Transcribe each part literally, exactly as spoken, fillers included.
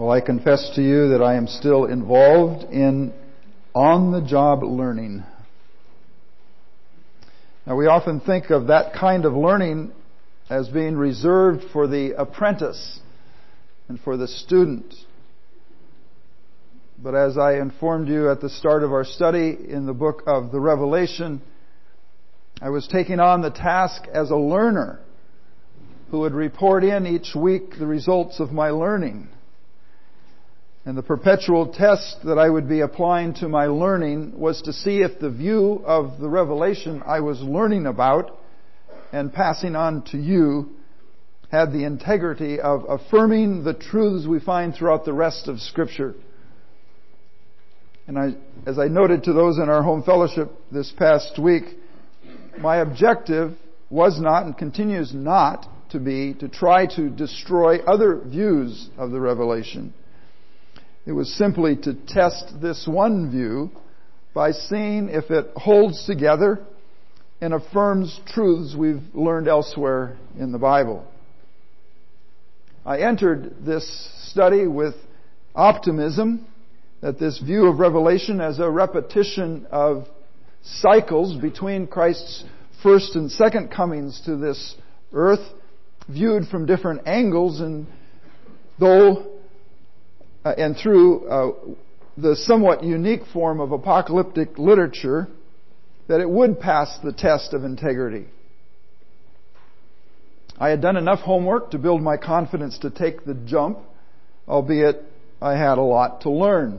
Well, I confess to you that I am still involved in on-the-job learning. Now, we often think of that kind of learning as being reserved for the apprentice and for the student. But as I informed you at the start of our study in the book of the Revelation, I was taking on the task as a learner who would report in each week the results of my learning. And the perpetual test that I would be applying to my learning was to see if the view of the revelation I was learning about and passing on to you had the integrity of affirming the truths we find throughout the rest of Scripture. And I, as I noted to those in our home fellowship this past week, my objective was not and continues not to be to try to destroy other views of the revelation. It was simply to test this one view by seeing if it holds together and affirms truths we've learned elsewhere in the Bible. I entered this study with optimism that this view of Revelation as a repetition of cycles between Christ's first and second comings to this earth, viewed from different angles, and though Uh, and through uh, the somewhat unique form of apocalyptic literature, that it would pass the test of integrity. I had done enough homework to build my confidence to take the jump, albeit I had a lot to learn.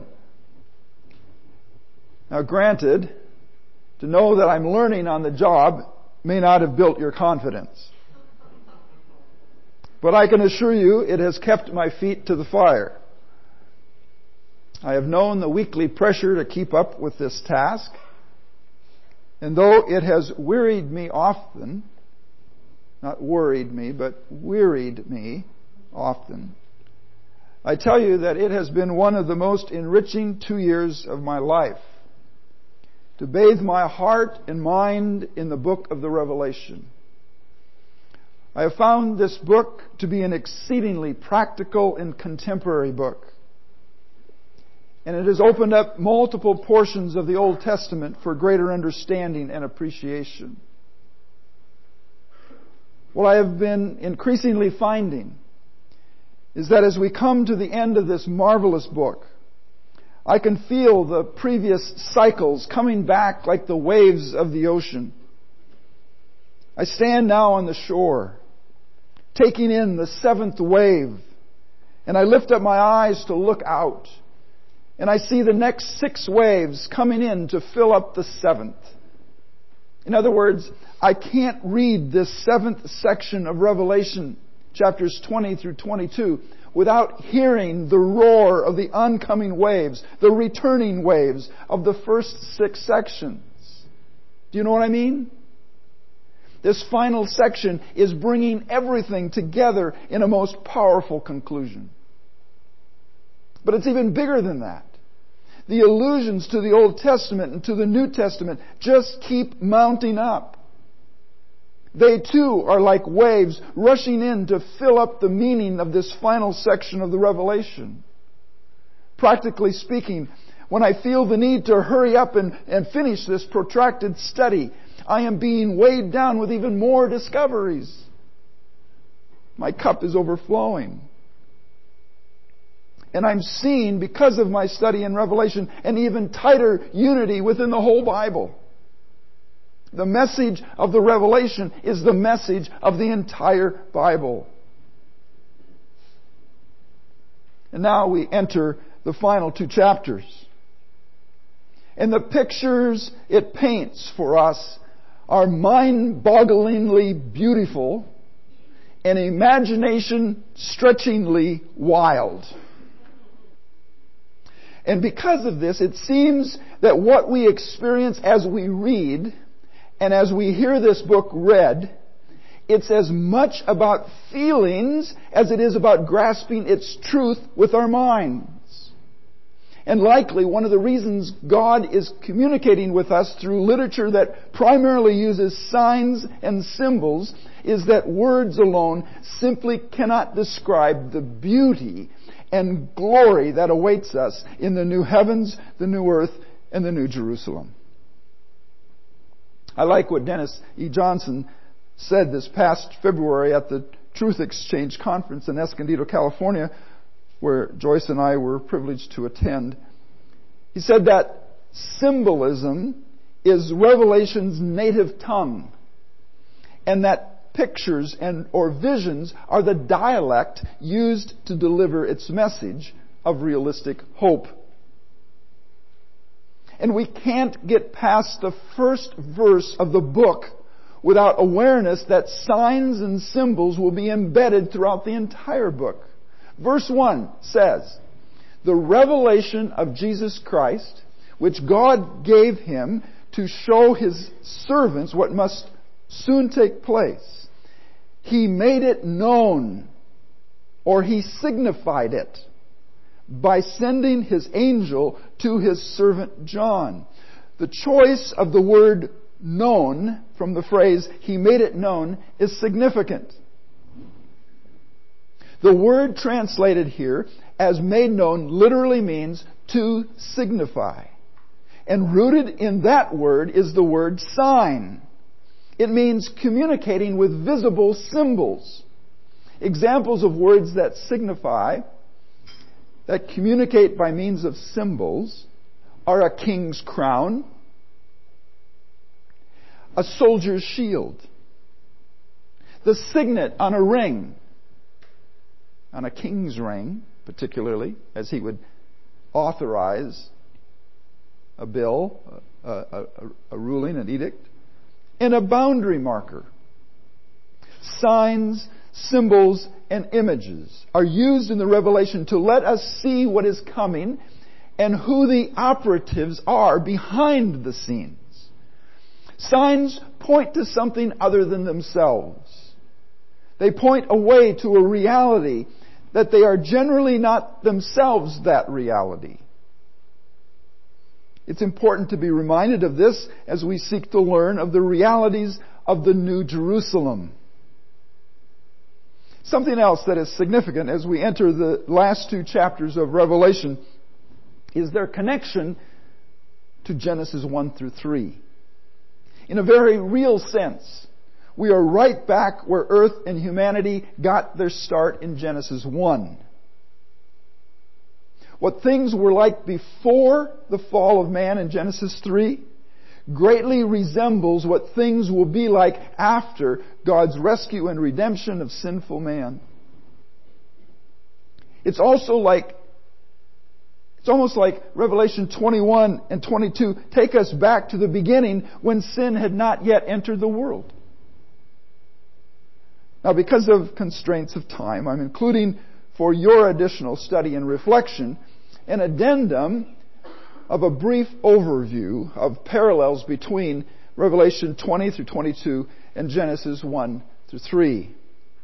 Now granted, to know that I'm learning on the job may not have built your confidence. But I can assure you it has kept my feet to the fire. I have known the weekly pressure to keep up with this task, and though it has wearied me often, not worried me, but wearied me often, I tell you that it has been one of the most enriching two years of my life to bathe my heart and mind in the book of the Revelation. I have found this book to be an exceedingly practical and contemporary book. And it has opened up multiple portions of the Old Testament for greater understanding and appreciation. What I have been increasingly finding is that as we come to the end of this marvelous book, I can feel the previous cycles coming back like the waves of the ocean. I stand now on the shore, taking in the seventh wave, and I lift up my eyes to look out. And I see the next six waves coming in to fill up the seventh. In other words, I can't read this seventh section of Revelation, chapters twenty through twenty-two, without hearing the roar of the oncoming waves, the returning waves of the first six sections. Do you know what I mean? This final section is bringing everything together in a most powerful conclusion. But it's even bigger than that. The allusions to the Old Testament and to the New Testament just keep mounting up. They too are like waves rushing in to fill up the meaning of this final section of the Revelation. Practically speaking, when I feel the need to hurry up and, and finish this protracted study, I am being weighed down with even more discoveries. My cup is overflowing. And I'm seeing, because of my study in Revelation, an even tighter unity within the whole Bible. The message of the Revelation is the message of the entire Bible. And now we enter the final two chapters. And the pictures it paints for us are mind-bogglingly beautiful and imagination-stretchingly wild. And because of this, it seems that what we experience as we read and as we hear this book read, it's as much about feelings as it is about grasping its truth with our minds. And likely one of the reasons God is communicating with us through literature that primarily uses signs and symbols is that words alone simply cannot describe the beauty and glory that awaits us in the new heavens, the new earth, and the new Jerusalem. I like what Dennis E. Johnson said this past February at the Truth Exchange Conference in Escondido, California, where Joyce and I were privileged to attend. He said that symbolism is Revelation's native tongue, and that pictures and or visions are the dialect used to deliver its message of realistic hope. And we can't get past the first verse of the book without awareness that signs and symbols will be embedded throughout the entire book. Verse one says, "The revelation of Jesus Christ, which God gave Him to show His servants what must soon take place. He made it known," or He signified it, "by sending His angel to His servant John." The choice of the word known from the phrase, "He made it known," is significant. The word translated here as "made known" literally means to signify. And rooted in that word is the word sign. It means communicating with visible symbols. Examples of words that signify, that communicate by means of symbols, are a king's crown, a soldier's shield, the signet on a ring, on a king's ring, particularly, as he would authorize a bill, a, a, a ruling, an edict, and a boundary marker. Signs, symbols, and images are used in the Revelation to let us see what is coming and who the operatives are behind the scenes. Signs point to something other than themselves. They point away to a reality that they are generally not themselves that reality. It's important to be reminded of this as we seek to learn of the realities of the New Jerusalem. Something else that is significant as we enter the last two chapters of Revelation is their connection to Genesis one through three. In a very real sense, we are right back where earth and humanity got their start in Genesis one. What things were like before the fall of man in Genesis three greatly resembles what things will be like after God's rescue and redemption of sinful man. It's also like, it's almost like Revelation twenty-one and twenty-two take us back to the beginning when sin had not yet entered the world. Now, because of constraints of time, I'm including for your additional study and reflection an addendum of a brief overview of parallels between Revelation twenty through twenty-two and Genesis one through three.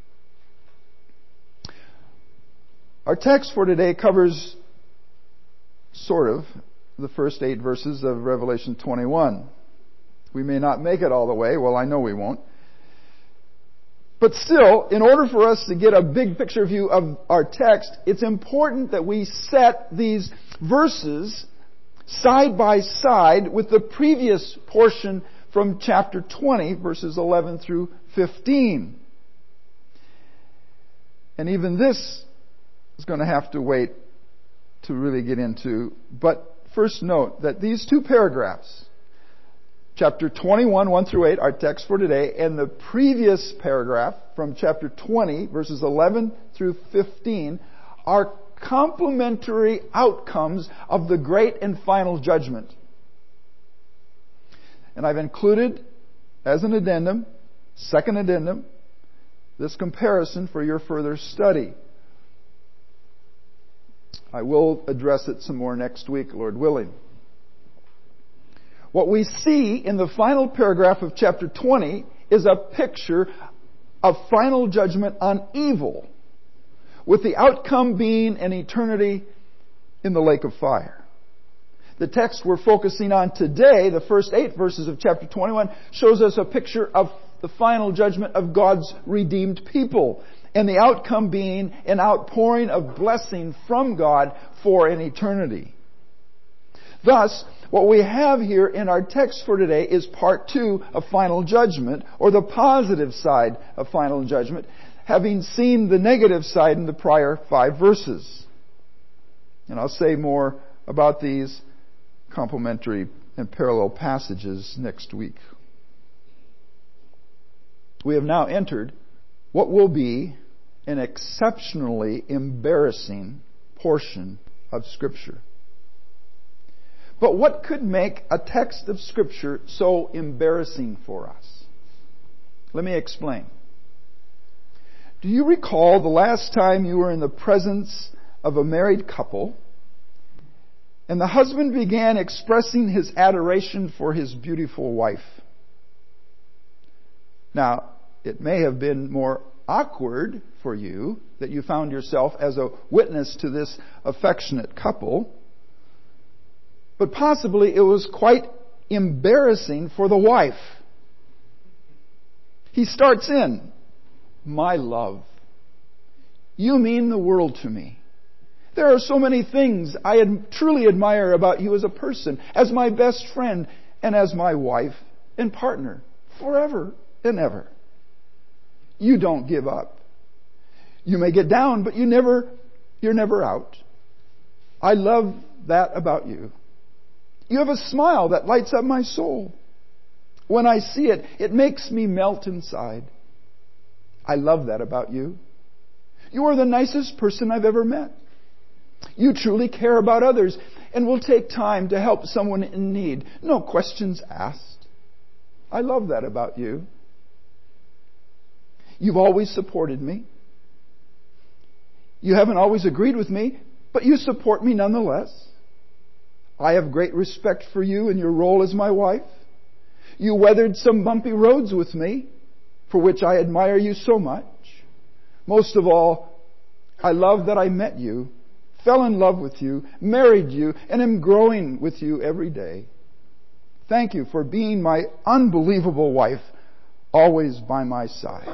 Our text for today covers sort of the first eight verses of Revelation twenty-one. We may not make it all the way. Well, I know we won't. But still, in order for us to get a big picture view of our text, it's important that we set these verses side by side with the previous portion from chapter twenty, verses eleven through fifteen. And even this is going to have to wait to really get into. But first note that these two paragraphs, chapter twenty-one, one through eight, our text for today, and the previous paragraph from chapter twenty, verses eleven through fifteen, are complementary outcomes of the great and final judgment. And I've included, as an addendum, second addendum, this comparison for your further study. I will address it some more next week, Lord willing. What we see in the final paragraph of chapter twenty is a picture of final judgment on evil, with the outcome being an eternity in the lake of fire. The text we're focusing on today, the first eight verses of chapter twenty-one, shows us a picture of the final judgment of God's redeemed people and the outcome being an outpouring of blessing from God for an eternity. Thus, what we have here in our text for today is part two of final judgment, or the positive side of final judgment, having seen the negative side in the prior five verses. And I'll say more about these complementary and parallel passages next week. We have now entered what will be an exceptionally embarrassing portion of Scripture. But what could make a text of Scripture so embarrassing for us? Let me explain. Do you recall the last time you were in the presence of a married couple and the husband began expressing his adoration for his beautiful wife? Now, it may have been more awkward for you that you found yourself as a witness to this affectionate couple, but possibly it was quite embarrassing for the wife. He starts in, "My love, you mean the world to me. There are so many things I ad- truly admire about you as a person, as my best friend, and as my wife and partner, forever and ever. You don't give up. You may get down, but you never, you're never out. I love that about you. You have a smile that lights up my soul. When I see it, it makes me melt inside. I love that about you. You are the nicest person I've ever met. You truly care about others and will take time to help someone in need. No questions asked. I love that about you. You've always supported me. You haven't always agreed with me, but you support me nonetheless. I have great respect for you and your role as my wife. You weathered some bumpy roads with me, for which I admire you so much. Most of all, I love that I met you, fell in love with you, married you, and am growing with you every day. Thank you for being my unbelievable wife, always by my side."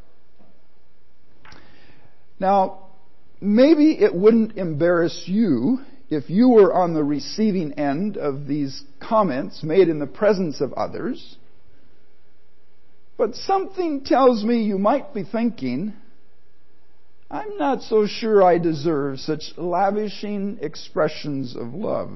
Now, maybe it wouldn't embarrass you if you were on the receiving end of these comments made in the presence of others. But something tells me you might be thinking, I'm not so sure I deserve such lavishing expressions of love.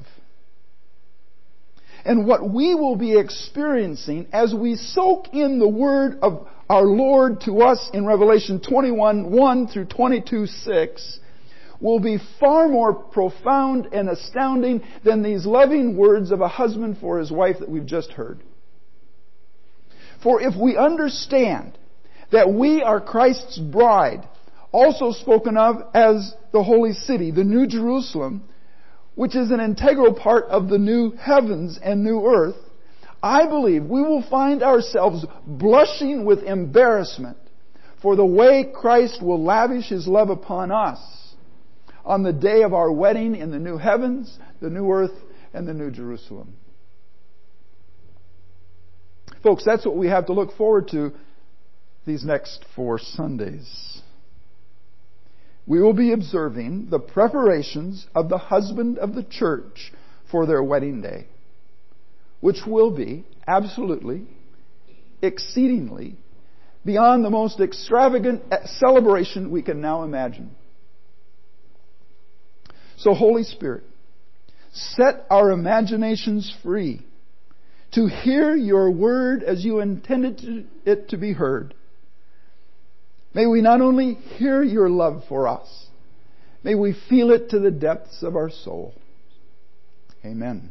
And what we will be experiencing as we soak in the word of our Lord to us in Revelation twenty-one, one through twenty-two, six, will be far more profound and astounding than these loving words of a husband for his wife that we've just heard. For if we understand that we are Christ's bride, also spoken of as the holy city, the New Jerusalem, which is an integral part of the new heavens and new earth, I believe we will find ourselves blushing with embarrassment for the way Christ will lavish His love upon us on the day of our wedding in the new heavens, the new earth, and the new Jerusalem. Folks, that's what we have to look forward to these next four Sundays. We will be observing the preparations of the husband of the church for their wedding day, which will be absolutely, exceedingly, beyond the most extravagant celebration we can now imagine. So, Holy Spirit, set our imaginations free to hear your word as you intended it to be heard. May we not only hear your love for us, may we feel it to the depths of our soul. Amen.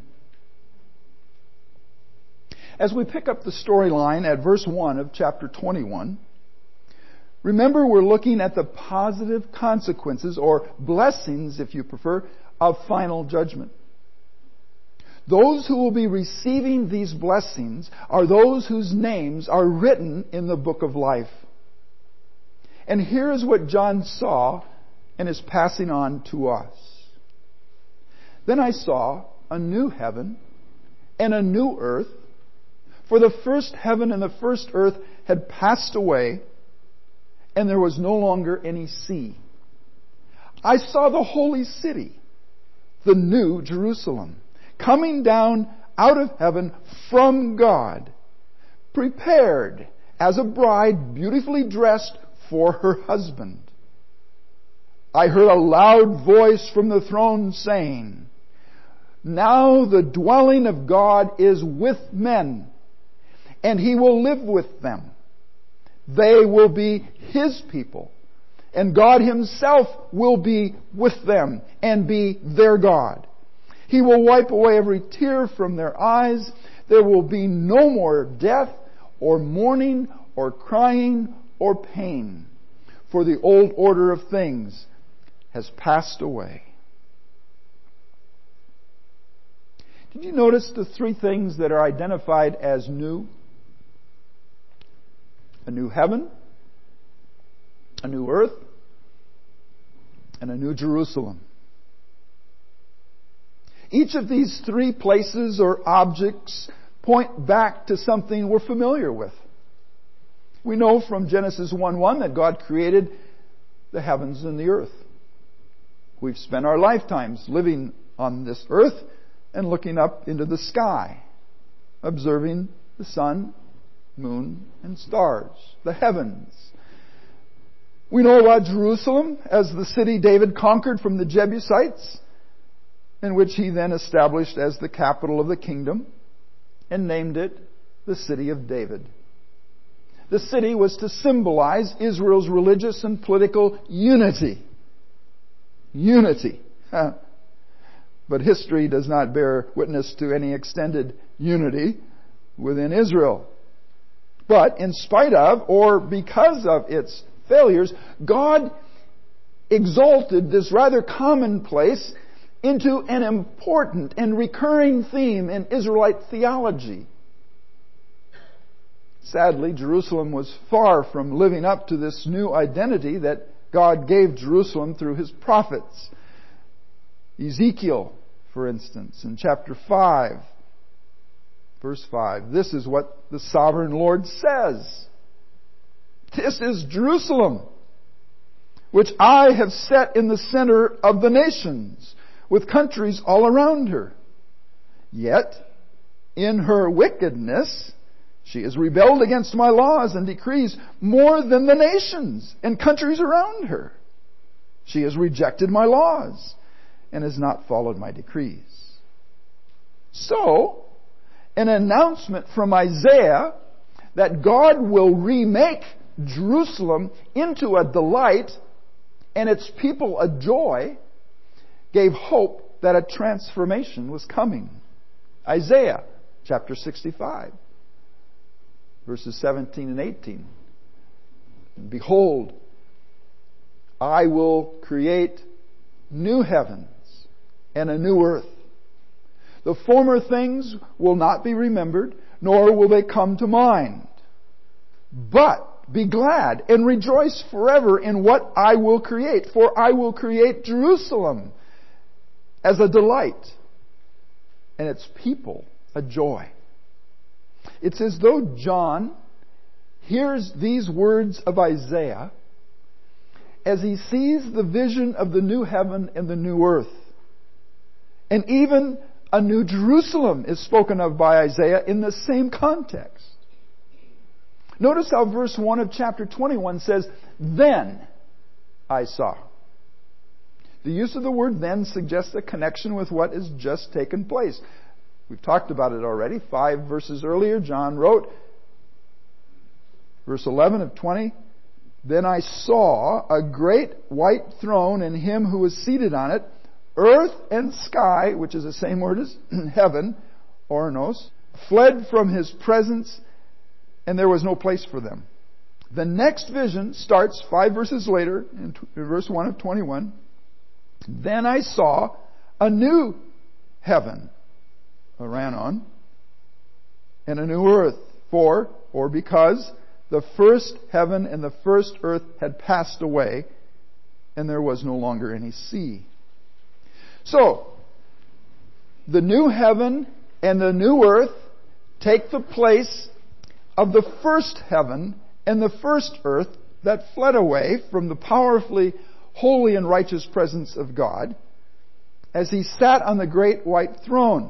As we pick up the storyline at verse one of chapter twenty-one, remember we're looking at the positive consequences, or blessings if you prefer, of final judgment. Those who will be receiving these blessings are those whose names are written in the book of life. And here is what John saw and is passing on to us. Then I saw a new heaven and a new earth, for the first heaven and the first earth had passed away, and there was no longer any sea. I saw the holy city, the new Jerusalem, coming down out of heaven from God, prepared as a bride beautifully dressed for her husband. I heard a loud voice from the throne saying, "Now the dwelling of God is with men, and He will live with them. They will be His people, and God Himself will be with them and be their God. He will wipe away every tear from their eyes. There will be no more death, or mourning, or crying, or pain, for the old order of things has passed away." Did you notice the three things that are identified as new? A new heaven, a new earth, and a new Jerusalem. Each of these three places or objects point back to something we're familiar with. We know from Genesis one one that God created the heavens and the earth. We've spent our lifetimes living on this earth and looking up into the sky, observing the sun, moon, and stars, the heavens. We know about Jerusalem as the city David conquered from the Jebusites, and which he then established as the capital of the kingdom and named it the City of David. The city was to symbolize Israel's religious and political unity. Unity. But history does not bear witness to any extended unity within Israel. But in spite of, or because of its failures, God exalted this rather commonplace into an important and recurring theme in Israelite theology. Sadly, Jerusalem was far from living up to this new identity that God gave Jerusalem through His prophets. Ezekiel, for instance, in chapter five, verse five, this is what the sovereign Lord says. "This is Jerusalem, which I have set in the center of the nations, with countries all around her. Yet, in her wickedness, she has rebelled against my laws and decrees more than the nations and countries around her. She has rejected my laws and has not followed my decrees." So, an announcement from Isaiah that God will remake Jerusalem into a delight and its people a joy gave hope that a transformation was coming. Isaiah chapter sixty-five, verses seventeen and eighteen. "Behold, I will create new heavens and a new earth. The former things will not be remembered, nor will they come to mind. But be glad and rejoice forever in what I will create, for I will create Jerusalem as a delight, and its people a joy." It's as though John hears these words of Isaiah as he sees the vision of the new heaven and the new earth. And even a new Jerusalem is spoken of by Isaiah in the same context. Notice how verse one of chapter twenty-one says, "Then I saw." The use of the word "then" suggests a connection with what has just taken place. We've talked about it already. Five verses earlier, John wrote, verse eleven of twenty, "Then I saw a great white throne and Him who was seated on it. Earth and sky," which is the same word as heaven, ornos, "fled from His presence, and there was no place for them." The next vision starts five verses later, in verse one of twenty-one. "Then I saw a new heaven," ran on, "and a new earth, for, or because, the first heaven and the first earth had passed away, and there was no longer any sea." So, the new heaven and the new earth take the place of the first heaven and the first earth that fled away from the powerfully holy and righteous presence of God as He sat on the great white throne.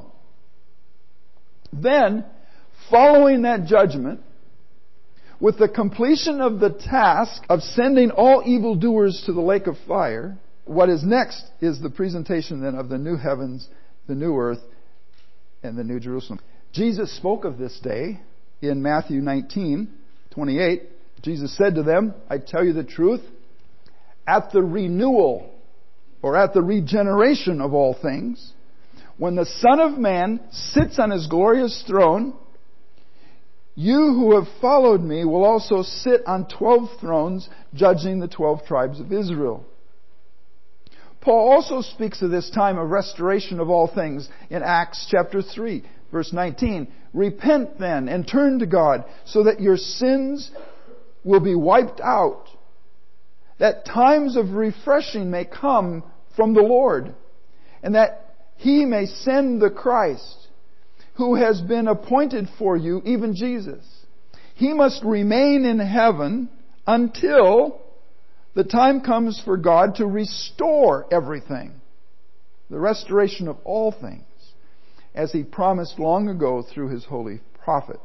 Then, following that judgment, with the completion of the task of sending all evildoers to the lake of fire, what is next is the presentation then of the new heavens, the new earth, and the new Jerusalem. Jesus spoke of this day in Matthew nineteen twenty-eight. Jesus said to them, I tell you the truth, at the renewal or at the regeneration of all things, when the Son of Man sits on His glorious throne, you who have followed me will also sit on twelve thrones, judging the twelve tribes of Israel. Paul also speaks of this time of restoration of all things in Acts chapter three, verse nineteen. Repent then and turn to God so that your sins will be wiped out, that times of refreshing may come from the Lord, and that He may send the Christ, who has been appointed for you, even Jesus. He must remain in heaven until the time comes for God to restore everything, the restoration of all things, as He promised long ago through His holy prophets.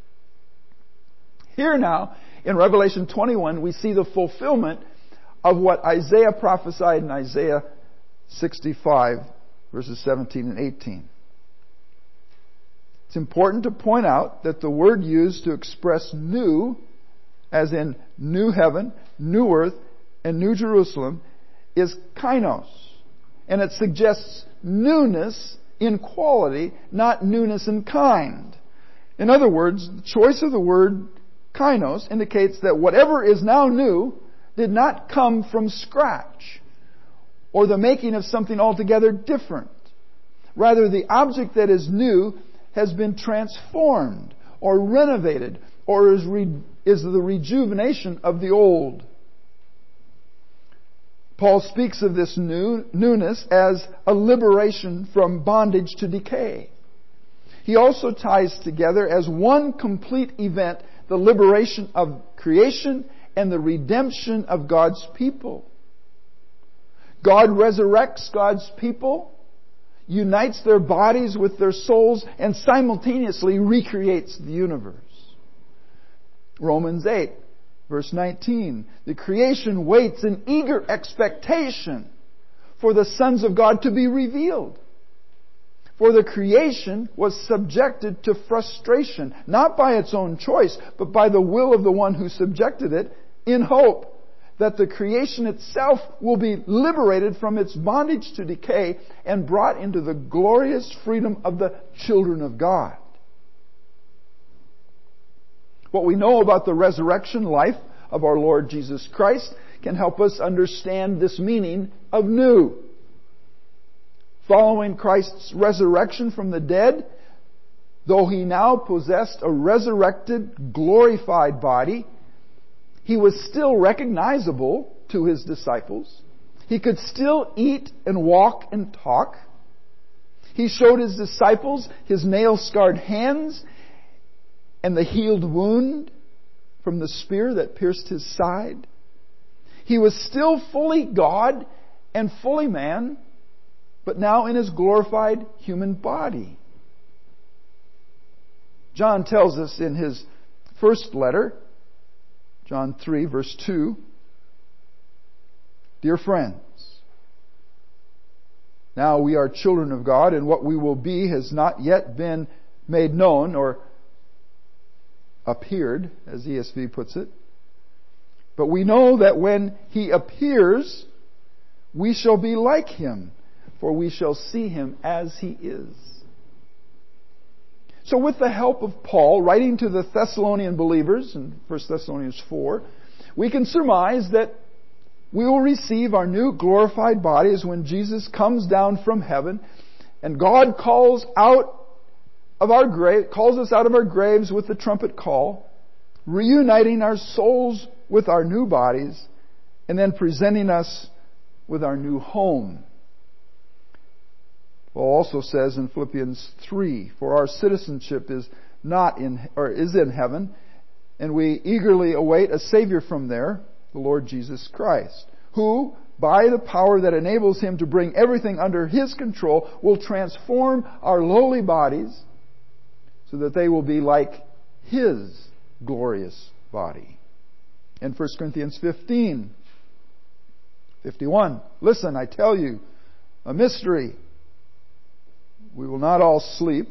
Here now, in Revelation twenty-one, we see the fulfillment of what Isaiah prophesied in Isaiah sixty-five, verses seventeen and eighteen. It's important to point out that the word used to express new, as in new heaven, new earth, and new Jerusalem, is kainos. And it suggests newness in quality, not newness in kind. In other words, the choice of the word kainos indicates that whatever is now new did not come from scratch or the making of something altogether different. Rather, the object that is new has been transformed or renovated or is, re- is the rejuvenation of the old. Paul speaks of this new, newness as a liberation from bondage to decay. He also ties together as one complete event the liberation of creation and the redemption of God's people. God resurrects God's people, unites their bodies with their souls, and simultaneously recreates the universe. Romans eight, verse nineteen. The creation waits in eager expectation for the sons of God to be revealed. For the creation was subjected to frustration, not by its own choice, but by the will of the one who subjected it, in hope that the creation itself will be liberated from its bondage to decay and brought into the glorious freedom of the children of God. What we know about the resurrection life of our Lord Jesus Christ can help us understand this meaning of new. Following Christ's resurrection from the dead, though He now possessed a resurrected, glorified body, He was still recognizable to His disciples. He could still eat and walk and talk. He showed His disciples His nail-scarred hands and the healed wound from the spear that pierced His side. He was still fully God and fully man, but now in His glorified human body. John tells us in his first letter, John three, verse two, Dear friends, now we are children of God, and what we will be has not yet been made known or appeared, as E S V puts it. But we know that when He appears, we shall be like Him, for we shall see Him as He is. So with the help of Paul, writing to the Thessalonian believers in First Thessalonians four, we can surmise that we will receive our new glorified bodies when Jesus comes down from heaven and God calls out of our grave, calls us out of our graves with the trumpet call, reuniting our souls with our new bodies, and then presenting us with our new home. Paul also says in Philippians three, For our citizenship is not in or is in heaven, and we eagerly await a Savior from there, the Lord Jesus Christ, who, by the power that enables Him to bring everything under His control, will transform our lowly bodies so that they will be like His glorious body. In First Corinthians fifteen, fifty-one, listen, I tell you a mystery. We will not all sleep,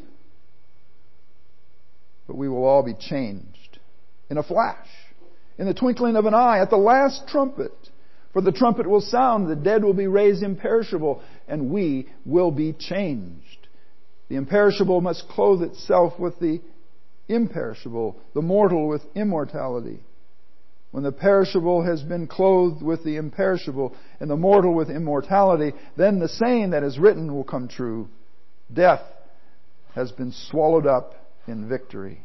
but we will all be changed in a flash, in the twinkling of an eye, at the last trumpet. For the trumpet will sound, the dead will be raised imperishable, and we will be changed. The imperishable must clothe itself with the imperishable, the mortal with immortality. When the perishable has been clothed with the imperishable, and the mortal with immortality, then the saying that is written will come true. Death has been swallowed up in victory.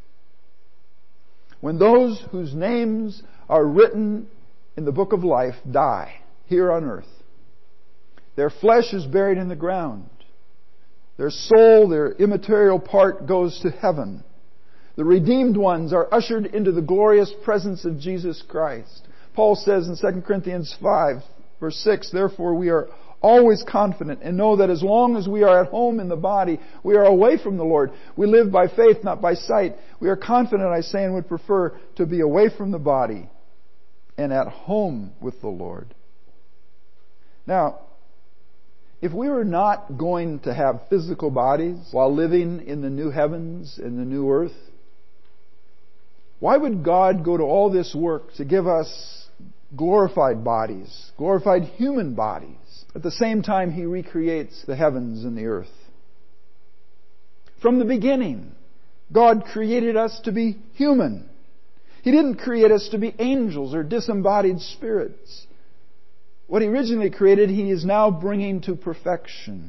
When those whose names are written in the book of life die here on earth, their flesh is buried in the ground. Their soul, their immaterial part, goes to heaven. The redeemed ones are ushered into the glorious presence of Jesus Christ. Paul says in Second Corinthians five, verse six, therefore we are always confident and know that as long as we are at home in the body, we are away from the Lord. We live by faith, not by sight. We are confident, I say, and would prefer to be away from the body and at home with the Lord. Now, if we were not going to have physical bodies while living in the new heavens and the new earth, why would God go to all this work to give us glorified bodies, glorified human bodies, at the same time He recreates the heavens and the earth? From the beginning, God created us to be human. He didn't create us to be angels or disembodied spirits. What He originally created, He is now bringing to perfection.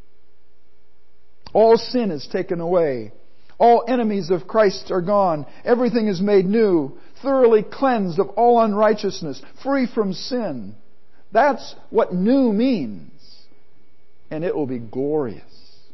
All sin is taken away. All enemies of Christ are gone. Everything is made new, thoroughly cleansed of all unrighteousness, free from sin. That's what new means. And it will be glorious.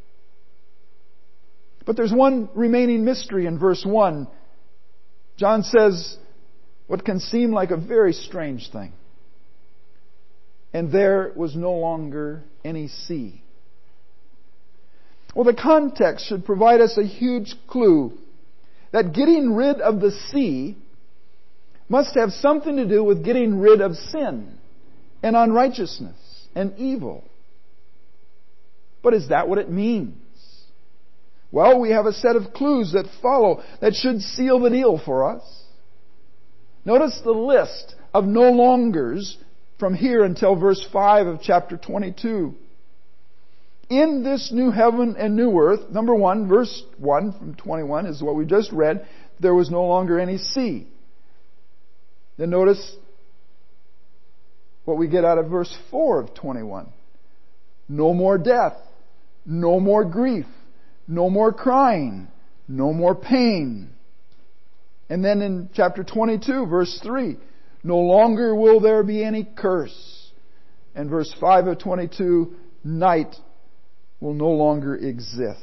But there's one remaining mystery in verse one. John says what can seem like a very strange thing. And there was no longer any sea. Well, the context should provide us a huge clue that getting rid of the sea must have something to do with getting rid of sin and unrighteousness and evil. But is that what it means? Well, we have a set of clues that follow that should seal the deal for us. Notice the list of no longers from here until verse five of chapter twenty-two. In this new heaven and new earth, number one, verse one from twenty-one is what we just read, there was no longer any sea. Then notice what we get out of verse four of twenty-one. No more death, no more grief, no more crying, no more pain. And then in chapter twenty-two, verse three, no longer will there be any curse. And verse five of twenty-two, night will no longer exist.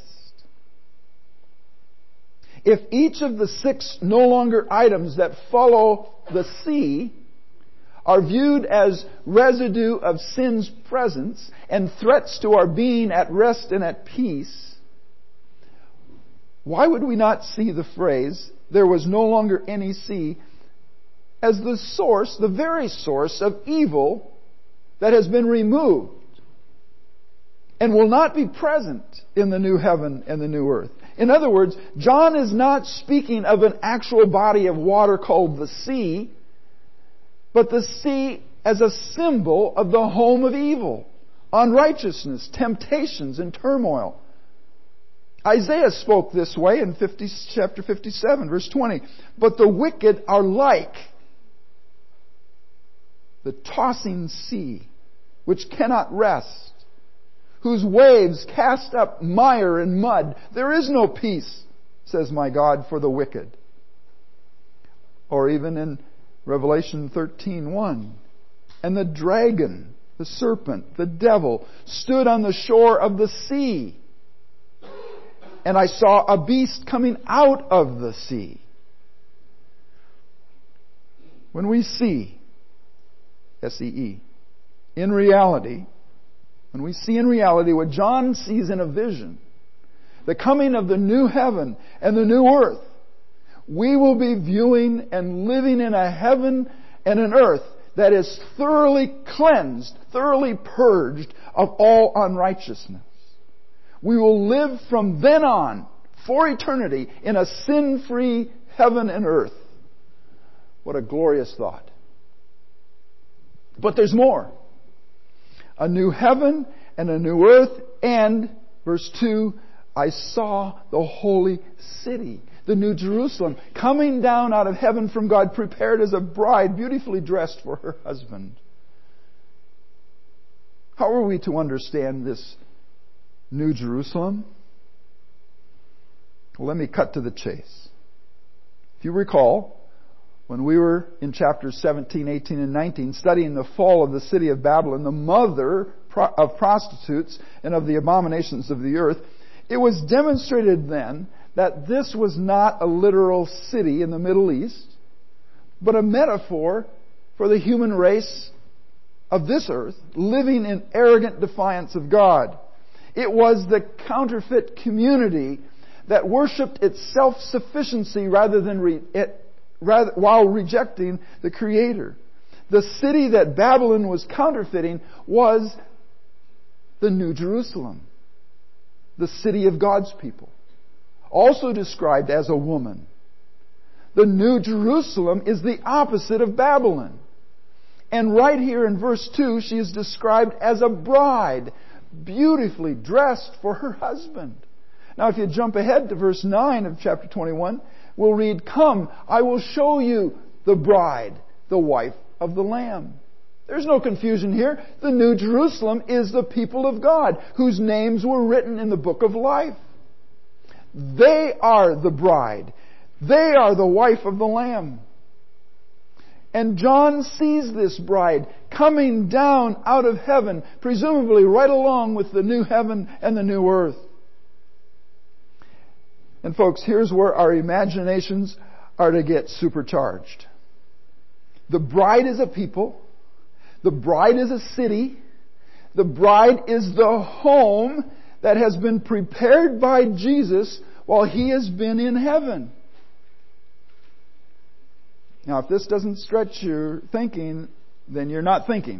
If each of the six no longer items that follow the sea are viewed as residue of sin's presence and threats to our being at rest and at peace, why would we not see the phrase, there was no longer any sea, as the source, the very source of evil that has been removed and will not be present in the new heaven and the new earth? In other words, John is not speaking of an actual body of water called the sea, but the sea as a symbol of the home of evil, unrighteousness, temptations, and turmoil. Isaiah spoke this way in fifty, chapter fifty-seven, verse twenty. But the wicked are like the tossing sea, which cannot rest, whose waves cast up mire and mud. There is no peace, says my God, for the wicked. Or even in Revelation thirteen one. And the dragon, the serpent, the devil, stood on the shore of the sea. And I saw a beast coming out of the sea. When we see S E E. In reality, when we see in reality what John sees in a vision, the coming of the new heaven and the new earth, we will be viewing and living in a heaven and an earth that is thoroughly cleansed, thoroughly purged of all unrighteousness. We will live from then on, for eternity, in a sin-free heaven and earth. What a glorious thought. But there's more. A new heaven and a new earth, and, verse two, I saw the holy city, the New Jerusalem, coming down out of heaven from God, prepared as a bride, beautifully dressed for her husband. How are we to understand this New Jerusalem? Well, let me cut to the chase. If you recall, when we were in chapters seventeen, eighteen, and nineteen studying the fall of the city of Babylon, the mother of prostitutes and of the abominations of the earth, it was demonstrated then that this was not a literal city in the Middle East, but a metaphor for the human race of this earth living in arrogant defiance of God. It was the counterfeit community that worshipped its self-sufficiency rather than re- it, rather, while rejecting the Creator. The city that Babylon was counterfeiting was the New Jerusalem, the city of God's people, also described as a woman. The New Jerusalem is the opposite of Babylon. And right here in verse two, she is described as a bride, beautifully dressed for her husband. Now, if you jump ahead to verse nine of chapter twenty-one, we'll read, "Come, I will show you the bride, the wife of the Lamb." There's no confusion here. The New Jerusalem is the people of God, whose names were written in the book of life. They are the bride. They are the wife of the Lamb. And John sees this bride coming down out of heaven, presumably right along with the new heaven and the new earth. And folks, here's where our imaginations are to get supercharged. The bride is a people. The bride is a city. The bride is the home that has been prepared by Jesus while He has been in heaven. Now, if this doesn't stretch your thinking, then you're not thinking.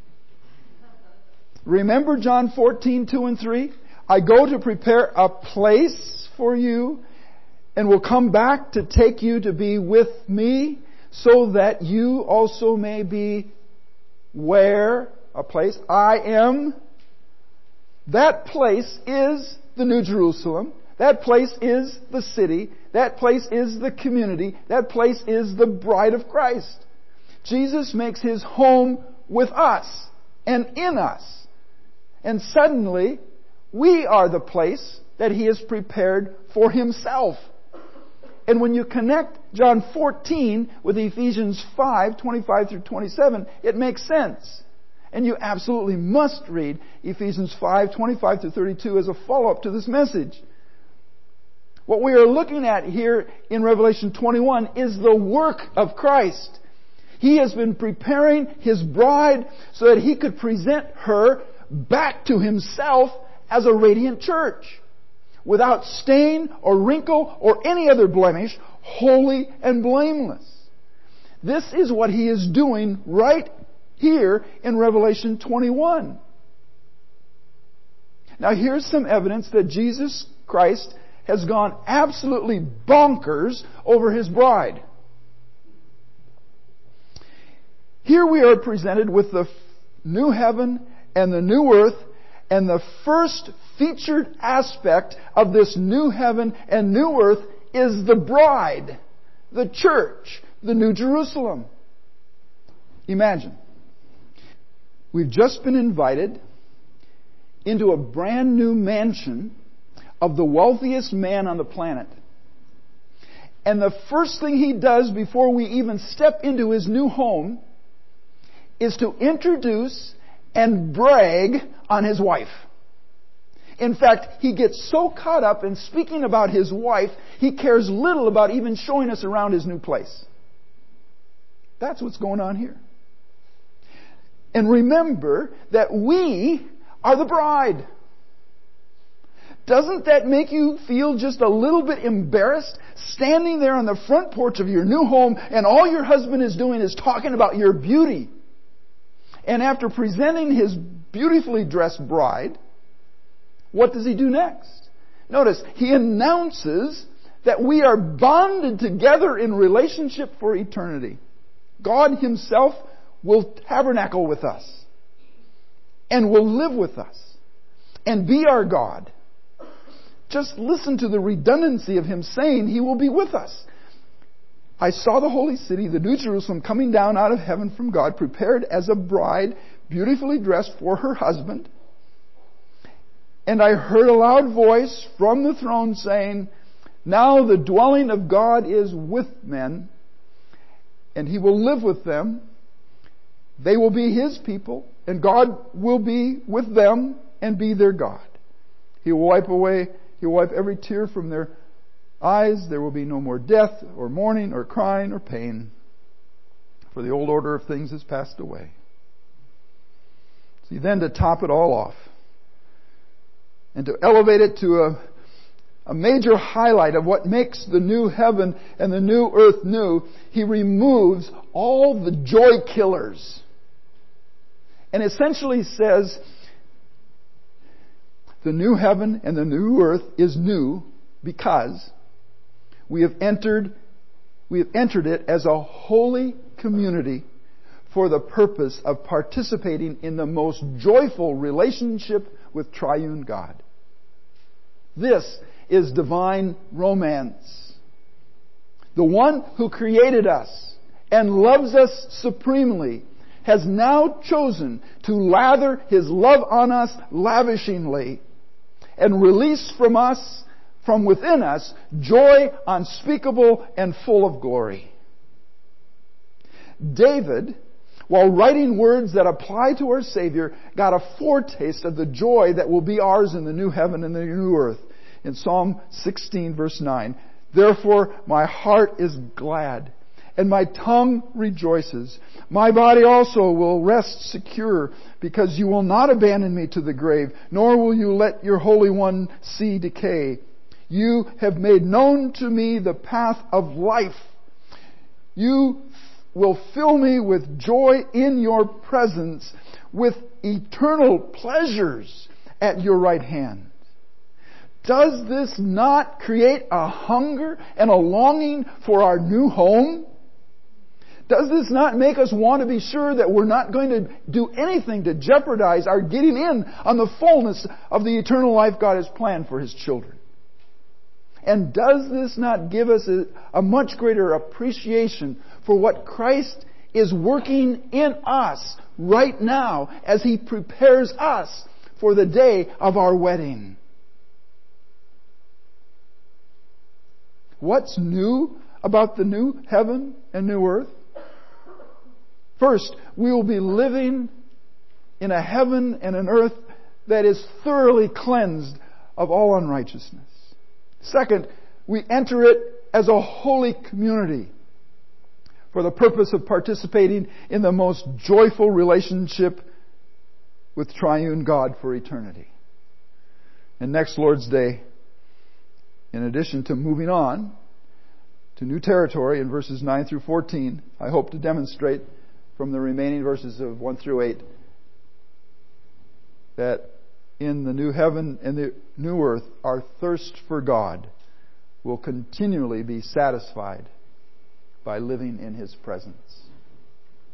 Remember John fourteen, two and three? I go to prepare a place for you and will come back to take you to be with me so that you also may be where? A place I am. That place is the New Jerusalem. That place is the city. That place is the community. That place is the bride of Christ. Jesus makes His home with us and in us. And suddenly, we are the place that He has prepared for Himself. And when you connect John fourteen with Ephesians five, twenty-five through twenty-seven, it makes sense. And you absolutely must read Ephesians five, twenty-five through thirty-two as a follow-up to this message. What we are looking at here in Revelation twenty-one is the work of Christ. He has been preparing His bride so that He could present her back to Himself as a radiant church, without stain or wrinkle or any other blemish, holy and blameless. This is what He is doing right here in Revelation twenty-one. Now here's some evidence that Jesus Christ has gone absolutely bonkers over His bride. Here we are presented with the new heaven and the new earth, and the first featured aspect of this new heaven and new earth is the bride, the church, the New Jerusalem. Imagine, we've just been invited into a brand new mansion of the wealthiest man on the planet. And the first thing he does before we even step into his new home is to introduce and brag on his wife. In fact, he gets so caught up in speaking about his wife, he cares little about even showing us around his new place. That's what's going on here. And remember that we are the bride. Doesn't that make you feel just a little bit embarrassed, standing there on the front porch of your new home, and all your husband is doing is talking about your beauty? And after presenting his beautifully dressed bride, what does he do next? Notice, he announces that we are bonded together in relationship for eternity. God Himself will tabernacle with us and will live with us and be our God. Just listen to the redundancy of Him saying He will be with us. I saw the holy city, the New Jerusalem, coming down out of heaven from God, prepared as a bride, beautifully dressed for her husband. And I heard a loud voice from the throne saying, now the dwelling of God is with men, and He will live with them. They will be His people, and God will be with them and be their God. He will wipe away, He will wipe every tear from their eyes. There will be no more death, or mourning, or crying, or pain, for the old order of things has passed away. See, then to top it all off, and to elevate it to a, a major highlight of what makes the new heaven and the new earth new, He removes all the joy killers. And essentially says, the new heaven and the new earth is new because we have entered, we have entered it as a holy community for the purpose of participating in the most joyful relationship with Triune God. This is divine romance. The one who created us and loves us supremely has now chosen to lather His love on us lavishingly and release from us, from within us, joy unspeakable and full of glory. David, while writing words that apply to our Savior, got a foretaste of the joy that will be ours in the new heaven and the new earth. In Psalm sixteen, verse nine, therefore my heart is glad, and my tongue rejoices. My body also will rest secure, because you will not abandon me to the grave, nor will you let your Holy One see decay. You have made known to me the path of life. You will fill me with joy in your presence, with eternal pleasures at your right hand. Does this not create a hunger and a longing for our new home? Does this not make us want to be sure that we're not going to do anything to jeopardize our getting in on the fullness of the eternal life God has planned for His children? And does this not give us a, a much greater appreciation for what Christ is working in us right now as He prepares us for the day of our wedding? What's new about the new heaven and new earth? First, we will be living in a heaven and an earth that is thoroughly cleansed of all unrighteousness. Second, we enter it as a holy community for the purpose of participating in the most joyful relationship with Triune God for eternity. And next Lord's Day, in addition to moving on to new territory in verses nine through fourteen, I hope to demonstrate from the remaining verses of one through eight that in the new heaven and the new earth, our thirst for God will continually be satisfied by living in His presence.